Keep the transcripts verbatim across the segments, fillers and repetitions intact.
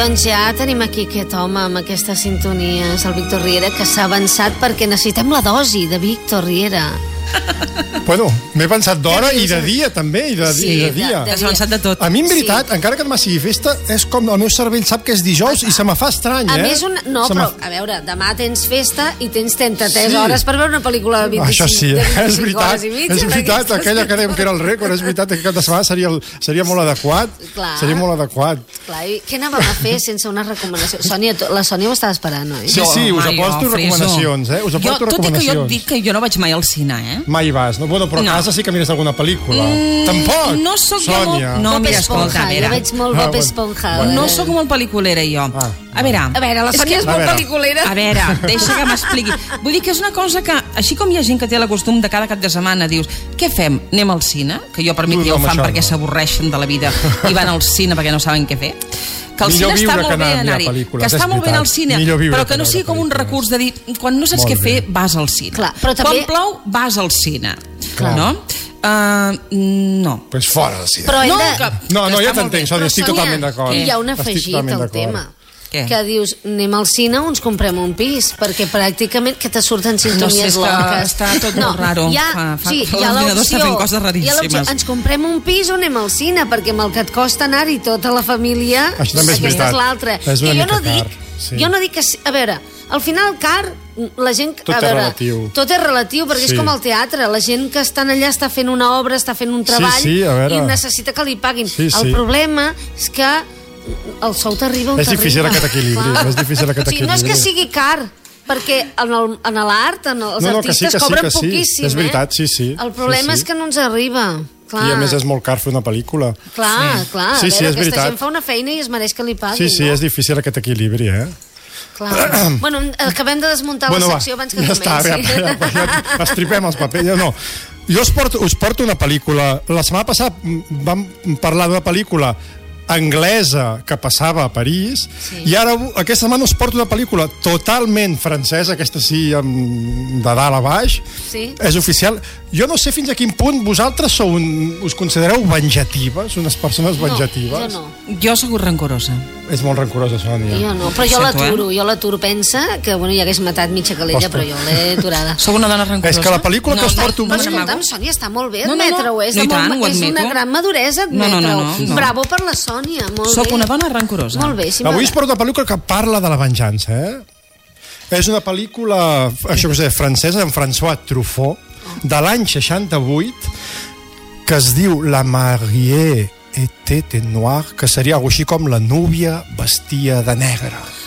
Doncs ja tenim aquí aquest home amb aquesta sintonia, és el Víctor Riera, que s'ha avançat perquè necessitem la dosi de Víctor Riera. Bueno, m'he pensat d'hora i de dia també, i de, Sí, i de de- dia. de- Has avançat de tot. A mi, en veritat, Sí. encara que demà sigui festa, és com el meu cervell sap que és dijous i se me fa estrany, A eh? més, una... no, Se però, me- a veure, demà tens festa i tens trenta-tres Sí. hores per veure una pel·lícula de vint-i-cinc, Això sí, de és vint-i-cinc veritat, hores i mitja. és veritat, perquè- aquella que dèiem que era el rècord, és veritat que cap de setmana seria, el, seria molt adequat, Clar. seria molt adequat. Clar, i què anàvem a fer sense una recomanació? Sònia, tu- la Sònia ho estava esperant, oi? Sí, sí, us Home, aposto jo, friso. recomanacions, eh? Us Jo, aporto tot i que jo et recomanacions. dic que jo no vaig mai al cine, eh? Mai vas, no? Bueno, però a No. casa sí que mires alguna pel·lícula. Mm, Tampoc, no sóc jo Sònia. molt- no, Bob mira, Esponja, escolta, a veure. jo veig molt Ah, Bob bueno. Esponja. Bueno. No sóc molt pel·liculera, jo. Ah. A veure... A veure, la és Sònia que- és molt A veure. pel·liculera. A veure, deixa que m'expliqui. Vull dir que és una cosa que, així com hi ha gent que té la costum de cada cap de setmana, dius, què fem? Anem al cine? Que jo per mi que ja ho No, fan això perquè no. s'avorreixen de la vida i van al cine perquè no saben què fer. Que el Millor cine està viure molt que bé anar a mirar anar-hi, pel·lícules, que és està molt bé anar al veritat. cine, Millor viure però que que no anar a sigui com un pel·lícules. recurs de dir, quan no saps Molt què bé. fer, vas al cine. Clar, però també- Quan plou, vas al cine. Clar. No? Uh, no. Pues fora del cine. Però hem No, de... que- No, no, que ja està molt t'entenc, bé. Sònia, estic Sònia, totalment d'acord. I hi ha un Estic afegit totalment al d'acord. tema. Què? Que dius, anem al cine o ens comprem un pis, perquè pràcticament que te surten No sé, sintonies és que loques. està tot molt raro. Hi ha, Fa- fa- sí, fa- hi ha l'ordinador l'opció. està fent coses Hi ha l'opció, raríssimes. ens comprem un pis o anem al cine, perquè amb el que et costa anar-hi tota la família, Això també és aquesta veritat. és l'altra. És una I jo mica no dic, car, sí. jo no dic que... sí- A veure, al final car, la gent... Tot a és veure, relatiu. Tot és relatiu, perquè Sí. és com el teatre. La gent que està allà està fent una obra, està fent un treball sí, a veure. i necessita que li paguin. Sí, sí. El problema és que el sou t'arriba on És difícil t'arriba. aquest equilibri, Clar. és difícil aquest O sigui, no és que equilibri. sigui car, perquè en el- en l'art, en els No, no, que sí, artistes que sí, cobren que sí. poquíssim, És veritat, eh? sí, sí. El problema Sí, sí. és que no ens arriba. Clar, I a més és molt car fer una pel·lícula. clar, Sí. clar. Sí, a sí, veure, és aquesta veritat. gent fa una feina i es mereix que li paguin, Sí, sí, no? és difícil aquest equilibri, eh? Clar. Bueno, acabem de desmuntar Bueno, la va, secció abans que ja comenci. està, ja, ja, ja, ja estripem els papers. Ja no. Jo us porto, us porto una pel·lícula. La setmana passada mm, vam parlar d'una pel·lícula anglesa que passava a París, Sí. i ara aquesta setmana us porto una pel·lícula totalment francesa, aquesta sí, amb, de dalt a baix. Sí. És oficial. Jo no sé fins a quin punt vosaltres sou un, us considereu venjatives, unes persones vengatives. No, jo no. Jo sóc rancorosa. És molt rancorosa, Sònia. Jo no, però jo Sento, l'aturo, eh? jo l'aturo. Pensa que, bueno, ja hagués matat mitja calella, Ostres. però jo l'he aturada. Sóc una dona rancorosa. És que la pel·lícula que us porto- Però No, escolta'm, Sònia, està molt bé No, no, no. admetre-ho. És, No, i de molt- tant, ho és una admeto. gran maduresa No, admetre-ho. no, no, no, no. Bravo per la Sònia, molt Sóc bé. una dona rancorosa. Molt bé, sí, Avui us m'agrada. porto una pel·lícula que parla de la venjança, eh? És una pel·lícula, això que sé, francesa, amb François Truffaut, de l'any seixanta-vuit, que es diu La mariée était en noir, que seria alguna així com La núvia vestia de negre.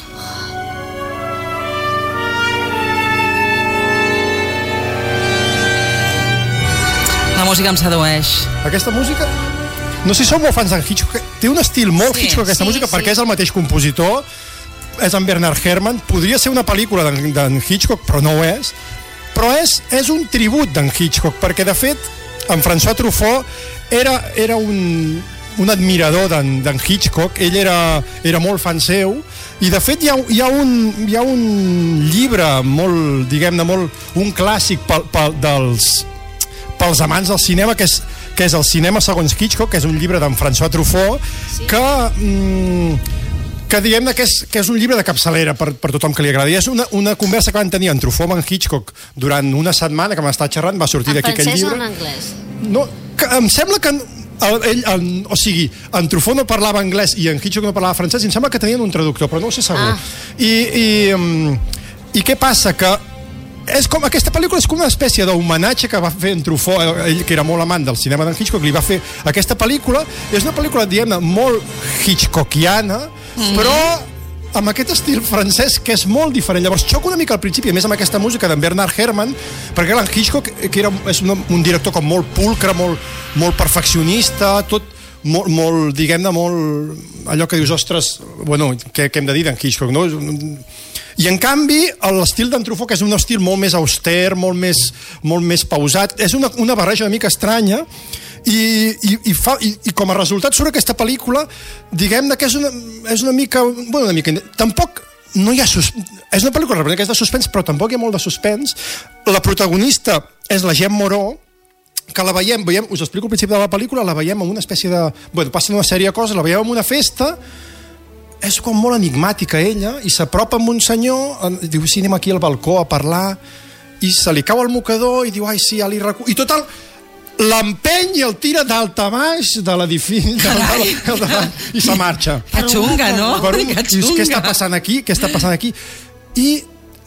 La música em sedueix. Aquesta música... No sé si sou molt fans d'en Hitchcock. Té un estil molt Sí, Hitchcock, aquesta sí, música, sí. perquè és el mateix compositor, és en Bernard Herrmann. Podria ser una pel·lícula d'en d'en Hitchcock, però no ho és. Però és, és un tribut d'en Hitchcock, perquè, de fet, en François Truffaut era, era un, un admirador d'en d'en Hitchcock. Ell era, era molt fan seu, i, de fet, hi ha, hi ha, un, hi ha un llibre molt, diguem-ne, molt, un clàssic pel, pel, dels, pels amants del cinema, que és, que és El cinema segons Hitchcock, que és un llibre d'en François Truffaut, sí. que, mm, que diguem-ne que és, que és un llibre de capçalera per, per tothom que li agradi. És una, una conversa que van tenir en Truffaut amb en Hitchcock durant una setmana, que m'ha estat xerrant, va sortir En d'aquí aquell francès o llibre. en anglès? No, que, em sembla que en, el, ell, en, o sigui, en Truffaut no parlava anglès i en Hitchcock no parlava francès, i em sembla que tenien un traductor, però no ho sé segur. Ah. I, i, mm, I què passa? Que és com, aquesta pel·lícula és com una espècie d'homenatge que va fer en Truffaut, ell que era molt amant del cinema d'en Hitchcock, li va fer aquesta pel·lícula. És una pel·lícula, diguem-ne, molt hitchcockiana, mm. però amb aquest estil francès que és molt diferent. Llavors xoca una mica al principi, a més amb aquesta música d'en Bernard Herrmann, perquè l'en Hitchcock, que era, és un, un director com molt pulcre, molt, molt perfeccionista, tot molt, molt diguem-ne, molt allò que dius, ostres, bueno, què, què hem de dir d'en Hitchcock, no? I en canvi l'estil d'en Truffaut, que és un estil molt més auster, molt més, molt més pausat, és una, una barreja una mica estranya, i, i, i, fa, i, i com a resultat surt aquesta pel·lícula, diguem-ne que és una, és una mica, bueno, una mica, tampoc no hi ha sus... és una pel·lícula que és de suspens, però tampoc hi ha molt de suspens. La protagonista és la Gemma Moreau, que la veiem, veiem, us explico al principi de la pel·lícula, la veiem en una espècie de... Bueno, passen una sèrie de coses, la veiem en una festa, és com molt enigmàtica ella, i s'apropa amb un senyor, diu, sí, anem aquí al balcó a parlar, i se li cau el mocador i diu, ai, sí, ja li recu... I total, l'empeny i el tira d'alta baix de l'edifici i se marxa. Que xunga, no? Per un, que dius, què està passant aquí? Què està passant aquí? I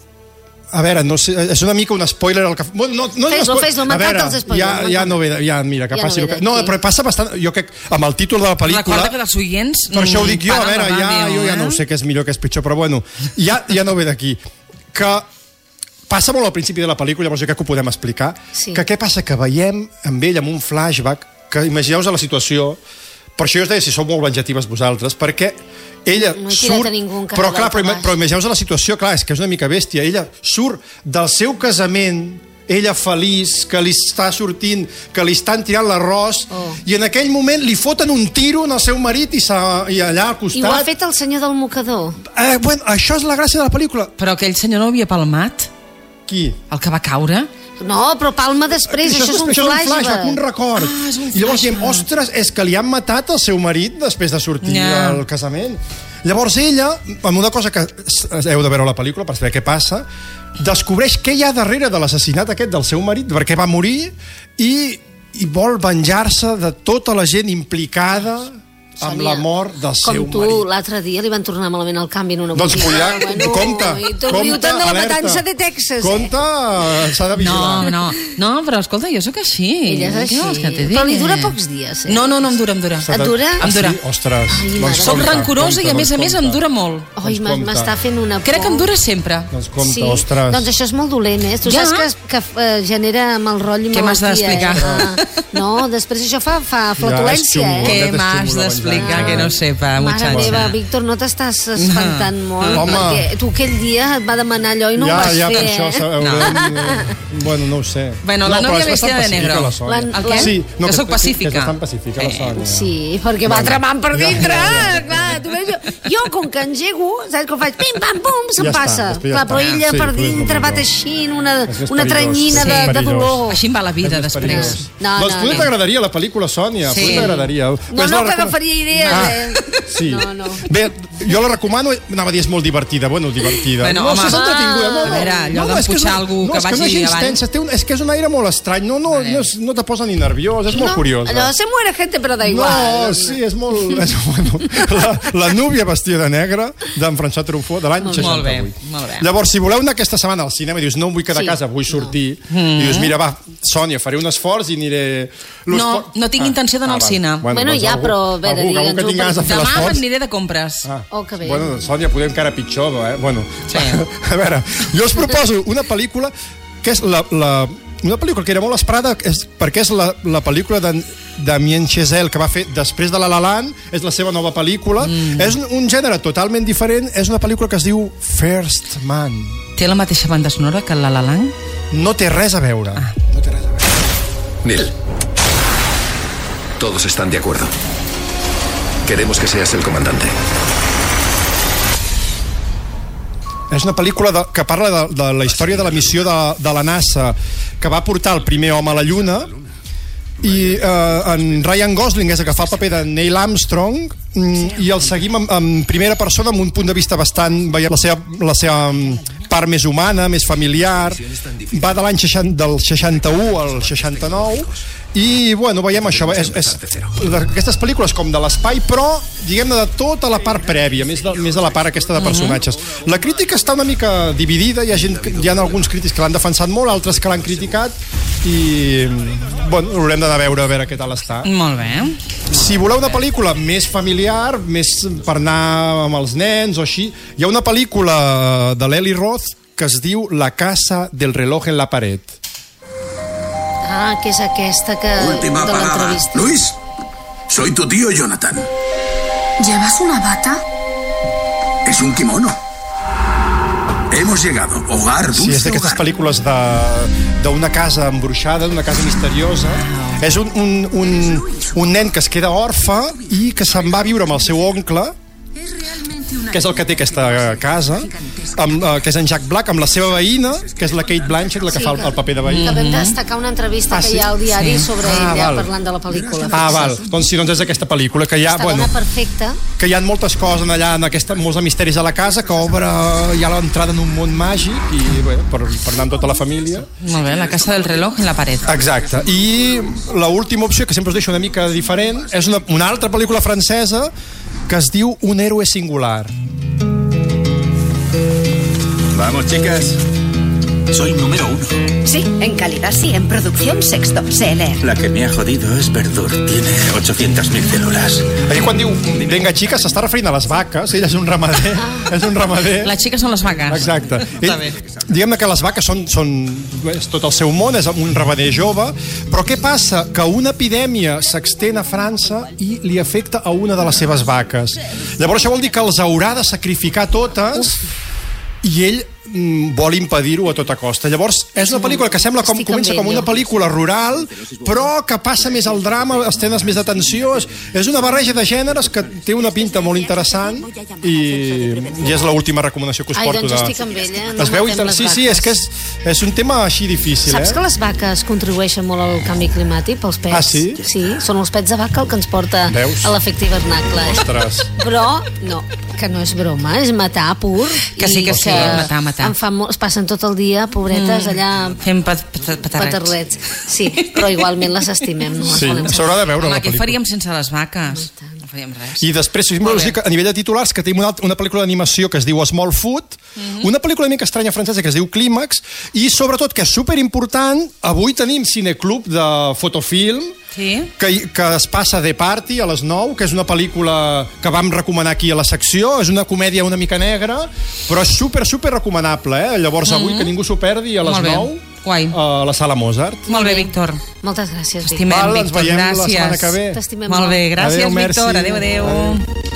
a veure, no sé, és una mica un spoiler el que... Bueno, no, no fes-lo, fes-lo, m'encanta els spoilers. Ja, ja no ve, ja, mira, que ja passi no, el que... No, però passa bastant... Jo crec, amb el títol de la pel·lícula... Recorda que dels oients... Per això ho dic jo, a veure, ja, ràdio, jo ja eh? no ho sé què és millor, què és pitjor, però bueno, ja, ja no ve d'aquí. Que passa molt al principi de la pel·lícula, llavors jo crec que ho podem explicar, sí. Que què passa? Que veiem amb ell, amb un flashback, que imagineu-vos la situació, per això jo us deia si sou molt vengetives vosaltres, perquè ella no surt... ningú però clar, però, però imagineu-vos la situació, clar, és que és una mica bèstia, ella surt del seu casament, ella feliç, que li està sortint, que li estan tirant l'arròs, oh. i en aquell moment li foten un tiro en el seu marit i, i allà al costat... I ho ha fet el senyor del mocador. Eh, bueno, això és la gràcia de la pel·lícula. Però aquell senyor no havia palmat? Qui? El que va caure? No, però palma després, això, això és un això flashback. és un flashback, un record. Ah, és un I llavors diem, flashback. ostres, és que li han matat el seu marit després de sortir Yeah. del casament. Llavors ella, amb una cosa que heu de veure a la pel·lícula per saber què passa, descobreix què hi ha darrere de l'assassinat aquest del seu marit, perquè va morir, i, i vol venjar-se de tota la gent implicada amb Sònia, la mort del seu com tu, marit. l'altre dia li van tornar malament el canvi en una Doncs botiga. collà, bueno, compte, I tu compte, riu tant de la alerta. matança de Texas. Compte, s'ha de vigilar. No, no, no, però escolta, jo sóc així. Ella és Què així. vols que t'hi Però li digui? dura pocs dies, eh? No, no, no em dura, em dura. Et dura? Em dura. Sí, ostres. Ai, doncs mare. Soc compte, rancorosa i a compte, més a més doncs em compte. dura molt. Ai, Doncs m'es- compte. m'està fent una por. Crec que em dura sempre. Doncs compte, Sí, ostres. doncs això és molt dolent, eh? Tu Ja. saps que, que eh, genera mal rotllo i Què m'has malaltia, d'explicar? Eh? Ah, no, després això fa, fa flatulència, xungo. eh? Què Aquest és m'has xungo, la d'explicar venjança. que no sepa, Mare muchacha? meva, Víctor, no t'estàs espantant molt, Home. perquè tu aquell dia et va demanar allò i no ja, ho vas ja, fer, per això, eh? s'ha- haurem, bueno, no ho sé. Bueno, no, la però novia és bastant vestida de pacífica, negro. la Sònia. La- El què? Sí, no, Que que, sóc pacífica. Que és bastant pacífica, la Eh, Sònia. Sí, perquè va tramant per dintre, eh? Clar, tu veus, jo, jo, com que engego, saps com faig? Pim, pam, pum, se'm Ja està, passa. després ja Clar, està. però ella Sí, per però és dintre molt va millor. teixint una, És més una perillós, tranyina sí, de, de perillós. dolor. Així em va la vida És més després. perillós. No, doncs no, potser no. t'agradaria la pel·lícula, Sònia. Sí. Potser t'agradaria. No, Ves, no, la que recom- agafaria idees, Ah, eh? sí. No, no. Bé, jo la recomano, anava a dir és molt divertida, bueno, divertida. Bueno, no, home. és entretinguda. No, A no, veure, allò no, és que és d'empujar una- algú no, que és que no vagi és gens davant. tensa, té un, és que és un aire molt estrany, no, no, no, és- no te posa ni nerviós, és molt No, curiosa. allò, se muere gente, però da igual. No, sí, és molt... És, bueno, la, la núvia vestida de negre d'en François Truffaut de l'any Molt seixanta-vuit. bé, molt bé. Llavors, si voleu anar aquesta setmana al cinema i dius, no em vull quedar Sí. a casa, vull sortir, Mm. i dius, mira, va, Sònia, faré un esforç i aniré... No, L'esport- no tinc intenció d'anar al val. cine. Bueno, doncs ja, algú- però, a veure, algú, algú que digue'ns-ho, tingui ganes de fer Demà l'esforç... m'aniré de compres. Ah. Oh, que bé. Bueno, doncs, Sònia, podem encara pitjor, eh? Bueno, Sí. a veure, jo us proposo una pel·lícula que és la, la, una pel·lícula que era molt esperada és, perquè és la, la pel·lícula de Damien Chazelle que va fer després de La La Land, és la seva nova pel·lícula, mm. és un, un gènere totalment diferent, és una pel·lícula que es diu First Man. Té la mateixa banda sonora que La La Land? No té res a veure. Ah. No té res a veure. Neil, todos están de acuerdo. Queremos que seas el comandante. És una pel·lícula de, que parla de, de la història de la missió de, de la NASA que va portar el primer home a la Lluna, i eh, en Ryan Gosling és el que fa el paper de Neil Armstrong, mm, i el seguim en, en primera persona amb un punt de vista bastant, veiem la seva, la seva mm, part més humana, més familiar. Va de l'any seixanta, del seixanta-u al seixanta-nou, i bueno, veiem això, és, és d'aquestes pel·lícules com de l'espai, però diguem-ne de tota la part prèvia, més de, més de la part aquesta de personatges. La crítica està una mica dividida, hi ha, gent, que- hi ha alguns crítics que l'han defensat molt, altres que l'han criticat, i bueno, haurem d'anar a veure a veure què tal està. Molt bé. Si voleu una pel·lícula més familiar, més per anar amb els nens o així, hi ha una pel·lícula de l'Eli Roth que es diu La casa del reloj en la pared. Ah, que és aquesta que... Última de parada. l'entrevista. Luis, soy tu tío Jonathan. ¿Llevas una bata? Es un kimono. Hemos llegado. Hogar, dulce Sí, és d'aquestes hogar. pel·lícules de- d'una casa embruixada, d'una casa misteriosa. És un, un, un, un nen que es queda orfe i que se'n va a viure amb el seu oncle, que és el que té aquesta casa, amb, uh, que és en Jack Black, amb la seva veïna, que és la Kate Blanchett, la que Sí, fa el, el paper de veïna. Que vam destacar una entrevista Ah, que sí? hi ha al diari Sí. sobre Ah, ella val. parlant de la pel·lícula. Ah, val. Doncs sí, doncs és aquesta pel·lícula que hi ha, Està bueno, dona perfecta. que hi ha moltes coses allà, en aquesta, molts de misteris a la casa, que obre ja l'entrada en un món màgic i bé, per, per anar amb tota la família. Molt bé, la casa del reloj en la paret. Exacte. I l'última opció, que sempre us deixo una mica diferent, és una, una altra pel·lícula francesa que es diu Un héroe singular. Vamos, chicas. Soy número uno. Sí, en calidad sí, en producción sexto, sé leer. La que me ha jodido es Verdur. Tiene ochocientas mil células. Aquí quan diu venga chica s'està referint a les vaques, ell és un ramader, és un ramader. Les xiques són les vaques. Exacte. Està Ell, bé. diguem-ne que les vaques són, són és tot el seu món, és un ramader jove, però què passa? Que una epidèmia s'extén a França i li afecta a una de les seves vaques. Llavors això vol dir que els haurà de sacrificar totes i ell mm, vol impedir-ho a tota costa. Llavors, és una pel·lícula que sembla com Estic comença amb com ell, una jo. pel·lícula rural, però que passa més al drama, escenes més de tensió. És, és una barreja de gèneres que té una pinta molt interessant i, i és l'última recomanació que us Ai, porto. doncs de... estic amb ella, no es veu matem inter... les Sí, sí, vaques. és que és, és un tema així difícil, Saps eh? que les vaques contribueixen molt al canvi climàtic, pels pets? Ah, sí? Sí, són els pets de vaca el que ens porta Veus? a l'efecte hivernacle. Eh? Ostres. Però, no, que no és broma, és matar pur. Que sí, i que sí, matar, matar. Em fa molt, es passen tot el dia, pobretes, Mm. allà Fem pat, pat, petarrets. patarlets. Sí, però igualment les estimem, no les Sí, volem s'haurà de veure Home, la què pel·lícula. faríem sense les vaques? No faríem res. I després, si Molt us bé. dic, a nivell de titulars, que tenim una, altra- una pel·lícula d'animació que es diu Small Food, Mhm. una pel·lícula una mica estranya francesa que es diu Clímax, i sobretot, que és superimportant, avui tenim cineclub de fotofilm, Sí? que, que es passa The Party a les nou, que és una pel·lícula que vam recomanar aquí a la secció, és una comèdia una mica negra, però és super, super recomanable, eh? Llavors avui que ningú s'ho perdi a les Molt bé. nou Guai. a la Sala Mozart. Molt bé, Víctor. Moltes gràcies, Víctor. Estimem, Val, ens Víctor, veiem la gràcies. setmana que ve. T'estimem Molt bé, gràcies, Adéu, merci. Víctor. Adéu, adéu. Adéu.